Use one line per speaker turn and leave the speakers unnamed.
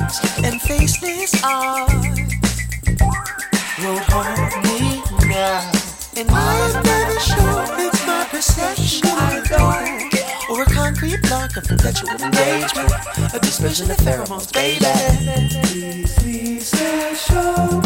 and faceless art won't harm me now. And I'm never sure it's my perception or a concrete block of perpetual engagement, a dispersion of pheromones, baby.
Please, please, show